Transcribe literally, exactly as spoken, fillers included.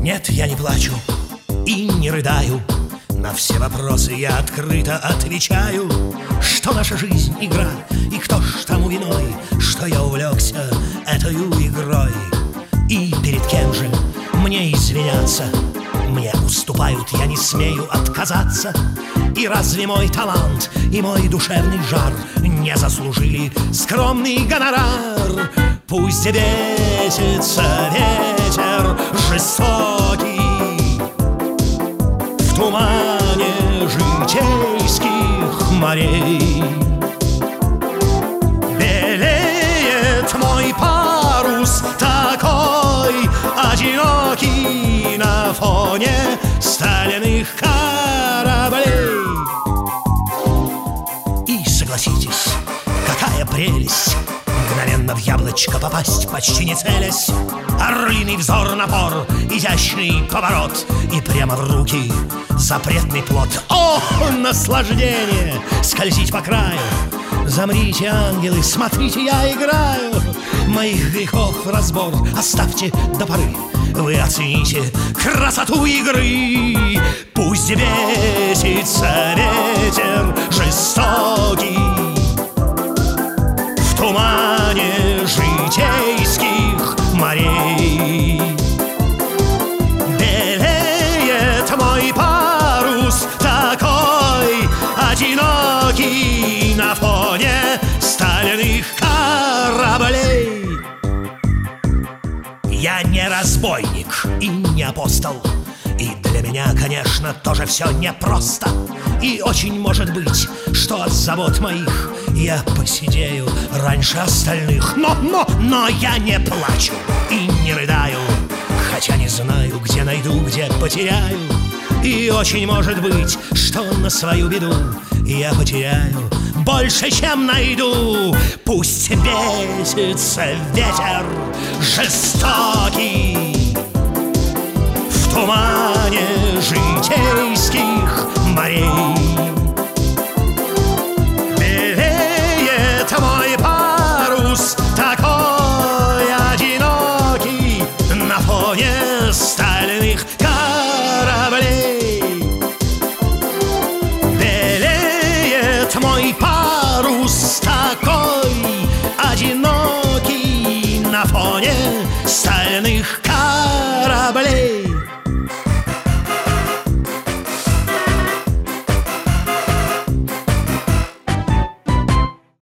Нет, я не плачу и не рыдаю. На все вопросы я открыто отвечаю, что наша жизнь — игра, и кто ж тому виной, что я увлекся этой игрой. И перед кем же мне извиняться? Мне уступают, я не смею отказаться. И разве мой талант и мой душевный жар не заслужили скромный гонорар? Пусть бесится ветер жестокий в тумане житейских морей. Белеет мой парус такой одинокий на фоне стальных кораблей. И согласитесь, какая прелесть мгновенно в яблочко попасть, почти не целясь. Орлиный взор, напор, изящный поворот, и прямо в руки запретный плод. О, наслаждение! Скользить по краю. Замрите, ангелы, смотрите, я играю. Моих грехов разбор оставьте до поры. Вы оцените красоту игры. Пусть бесится ветер жестокий в тумане житейских морей. Белеет мой парус такой одинокий на фоне стальных кораблей. Я не разбойник и не апостол, и для меня, конечно, тоже все непросто. И очень может быть, что от забот моих я посидею раньше остальных. Но, но, но я не плачу и не рыдаю, хотя не знаю, где найду, где потеряю. И очень может быть, что на свою беду я потеряю больше, чем найду. Пусть бесится ветер жестокий в тумане житейских морей.